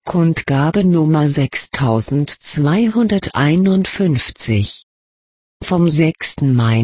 Kundgabe Nummer 6251 vom 6. Mai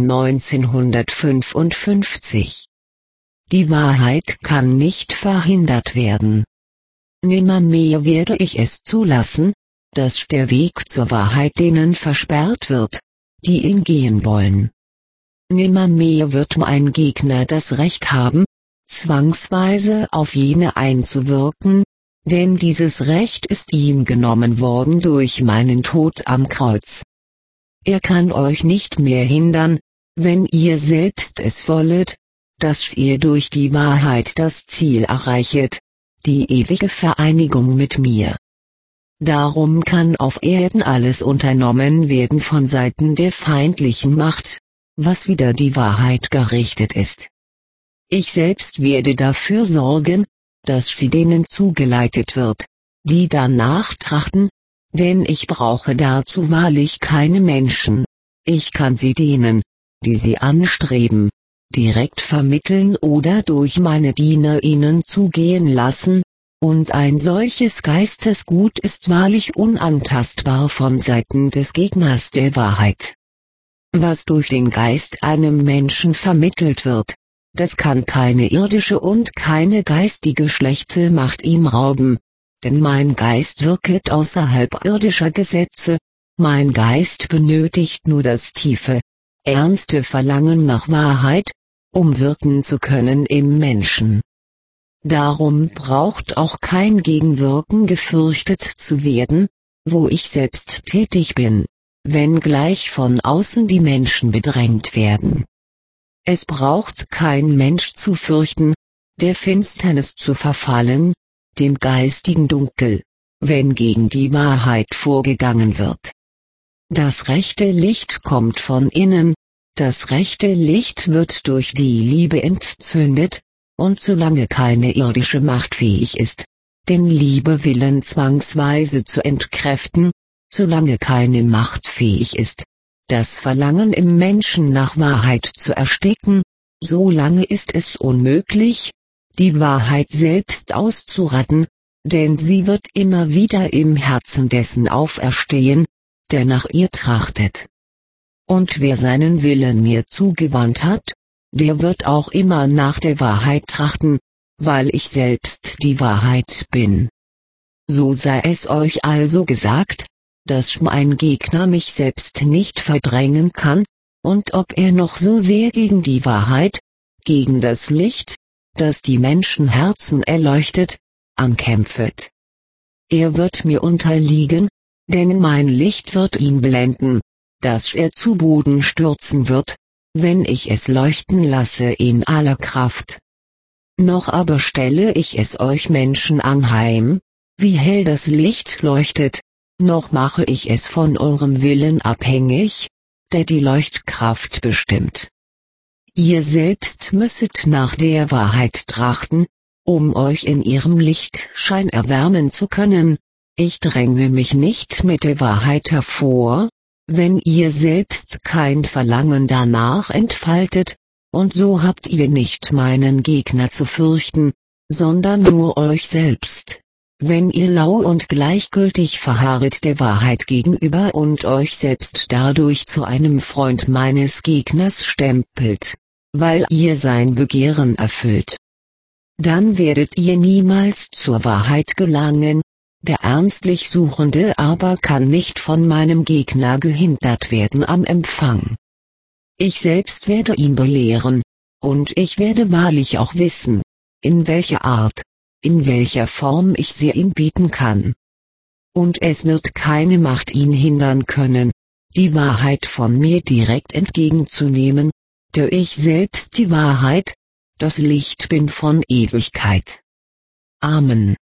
1955. Die Wahrheit kann nicht verhindert werden. Nimmermehr werde ich es zulassen, dass der Weg zur Wahrheit denen versperrt wird, die ihn gehen wollen. Nimmermehr wird mein Gegner das Recht haben, zwangsweise auf jene einzuwirken, denn dieses Recht ist ihm genommen worden durch meinen Tod am Kreuz. Er kann euch nicht mehr hindern, wenn ihr selbst es wollet, dass ihr durch die Wahrheit das Ziel erreichet, die ewige Vereinigung mit mir. Darum kann auf Erden alles unternommen werden von Seiten der feindlichen Macht, was wider die Wahrheit gerichtet ist. Ich selbst werde dafür sorgen, dass sie denen zugeleitet wird, die danach trachten, denn ich brauche dazu wahrlich keine Menschen, ich kann sie denen, die sie anstreben, direkt vermitteln oder durch meine Diener ihnen zugehen lassen, und ein solches Geistesgut ist wahrlich unantastbar von Seiten des Gegners der Wahrheit. Was durch den Geist einem Menschen vermittelt wird, das kann keine irdische und keine geistige schlechte Macht ihm rauben, denn mein Geist wirket außerhalb irdischer Gesetze, mein Geist benötigt nur das tiefe, ernste Verlangen nach Wahrheit, um wirken zu können im Menschen. Darum braucht auch kein Gegenwirken gefürchtet zu werden, wo ich selbst tätig bin, wenngleich von außen die Menschen bedrängt werden. Es braucht kein Mensch zu fürchten, der Finsternis zu verfallen, dem geistigen Dunkel, wenn gegen die Wahrheit vorgegangen wird. Das rechte Licht kommt von innen, das rechte Licht wird durch die Liebe entzündet, und solange keine irdische Macht fähig ist, den Liebewillen zwangsweise zu entkräften, solange keine Macht fähig ist, das Verlangen im Menschen nach Wahrheit zu ersticken, solange ist es unmöglich, die Wahrheit selbst auszurotten, denn sie wird immer wieder im Herzen dessen auferstehen, der nach ihr trachtet. Und wer seinen Willen mir zugewandt hat, der wird auch immer nach der Wahrheit trachten, weil ich selbst die Wahrheit bin. So sei es euch also gesagt, dass mein Gegner mich selbst nicht verdrängen kann, und ob er noch so sehr gegen die Wahrheit, gegen das Licht, das die Menschenherzen erleuchtet, ankämpfet. Er wird mir unterliegen, denn mein Licht wird ihn blenden, dass er zu Boden stürzen wird, wenn ich es leuchten lasse in aller Kraft. Noch aber stelle ich es euch Menschen anheim, wie hell das Licht leuchtet, noch mache ich es von eurem Willen abhängig, der die Leuchtkraft bestimmt. Ihr selbst müsset nach der Wahrheit trachten, um euch in ihrem Lichtschein erwärmen zu können. Ich dränge mich nicht mit der Wahrheit hervor, wenn ihr selbst kein Verlangen danach entfaltet, und so habt ihr nicht meinen Gegner zu fürchten, sondern nur euch selbst, wenn ihr lau und gleichgültig verharret der Wahrheit gegenüber und euch selbst dadurch zu einem Freund meines Gegners stempelt, weil ihr sein Begehren erfüllt. Dann werdet ihr niemals zur Wahrheit gelangen, der ernstlich Suchende aber kann nicht von meinem Gegner gehindert werden am Empfang. Ich selbst werde ihn belehren, und ich werde wahrlich auch wissen, in welcher Art, in welcher Form ich sie ihm bieten kann. Und es wird keine Macht ihn hindern können, die Wahrheit von mir direkt entgegenzunehmen, der ich selbst die Wahrheit, das Licht bin von Ewigkeit. Amen.